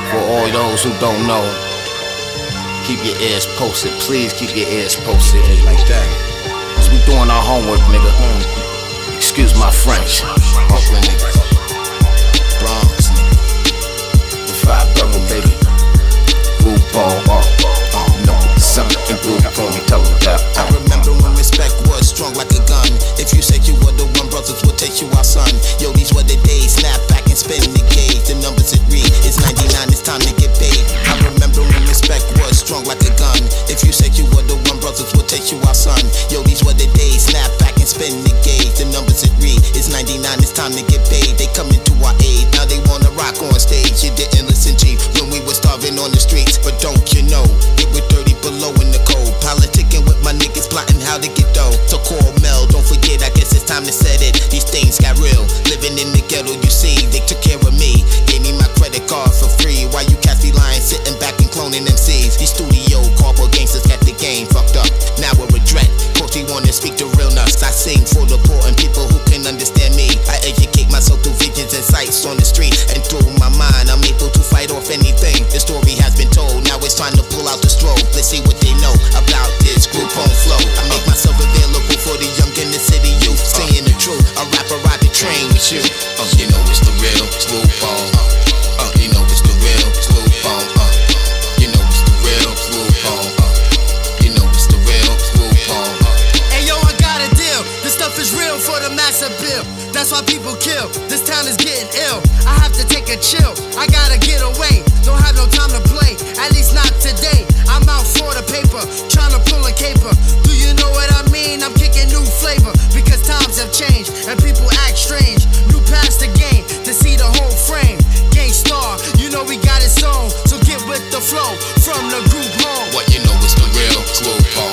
For all those who don't know, keep your ears posted. Please keep your ears posted. Like that. Cause we doing our homework, nigga. Excuse my French. Brooklyn niggas. Bronx nigga. The 5 borough, baby. RuPaul, no, something RuPaul, tell them that. I remember when respect was strong like a gun. If you said you were the one, brothers would take you out, son. Yo, these were the days. Snap back and spin the gauge. The numbers it read. It's 99, it's time to get paid. I remember when respect was strong like a gun. If you said you were the one, brothers would take you out, son. Yo, these were the days. Snap back and spin the gauge. The numbers it read. It's 99, it's time to get paid. They coming to our aid. Now they wanna rock on stage. You didn't listen, G, when we were starving on the streets. But don't you know, it was 30 below in the cold. Politicking with my niggas, plotting how to get dough. So call Mel, don't forget, I guess it's time to set it. These things got real, living in the ghetto, you see. They took care of me, gave me my credit card for free. While you cats be lying, sitting back and cloning MCs. These studio corporate gangsters got the game fucked up. Now we're regret, course we wanna speak the real nuts. I sing for the poor and people who can understand me. I educate myself through visions and sights on the street. And through my mind, I'm able to fight off anything. The story has been told, now it's time to pull out the strobe. Let's see what they know about this group on flow. I make myself available for the young in the city youth. Saying the truth, a rapper ride the train with you. You know it's the real, it's RuPaul. You know it's the real, it's RuPaul. You know it's the real, it's RuPaul. You know it's the real, it's RuPaul. Hey yo, I got a deal. This stuff is real for the mass appeal. That's why people kill. This town is getting ill. I have to take a chill. I gotta get away. Don't have no time to play. At least not today. I'm out for the paper, trying to pull a caper. Do you know what I mean? I'm kicking new flavor because times have changed and people act strange. New past the game to see the whole frame. Gang star, you know we got it sewn. So get with the flow from the group home. What you know it's the real, it's RuPaul.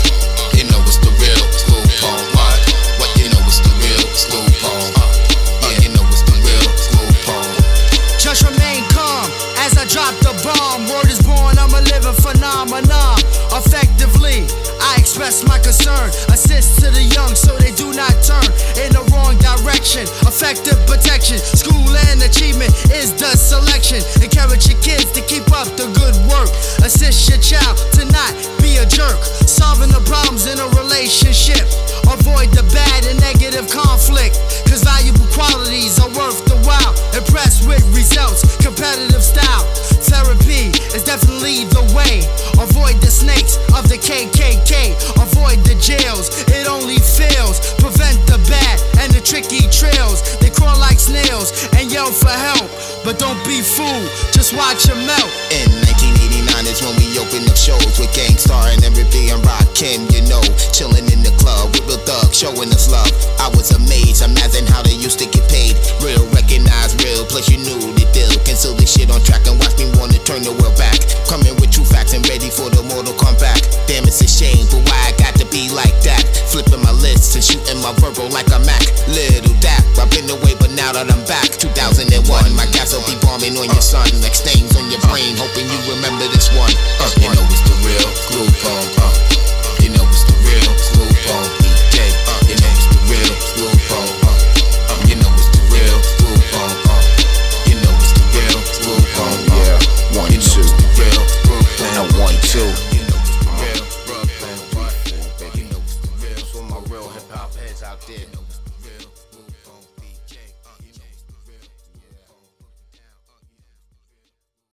You know it's the real, it's RuPaul. What you know it's the real, it's RuPaul. You know it's the real, it's RuPaul. Just remain calm as I drop the bomb. Word is born, I'm a living phenomenon. Effectively, I express my concern. Assist to the young so they do not turn in the wrong direction. Effective protection, school and achievement is the selection. Encourage your kids to keep up the good work. Assist your child to not be a jerk. Solving the problems in a relationship. Avoid the bad and negative conflict. Cause valuable qualities are worth the while. Impressed with results, competitive style. Therapy is definitely the way. Avoid the snakes of the KKK. Avoid the jails, it only fails. Prevent the bad and the tricky trails. They crawl like snails and yell for help. But don't be fooled, just watch them melt. In 1989 is when we opened up shows with Gang Starr and Everyday and Rakim, you know. Chilling in the club with real thugs showing us love. I was amazed, imagine how they used to get paid. Real, recognize real, plus you knew the deal. Cancel this shit on track and watch me wanna turn the world back. Coming with true facts and ready for the Mortal Kombat. Damn, it's a shame, but why I got to be like that? Flipping my lists and shooting my verbal like a Mac. Little dap, I've been away, but now that I'm back. 2001, my gas will be bombing on your son. Like stains on your brain, hoping you remember this one. You know it's the real, it's RuPaul. You know it's the real, it's RuPaul.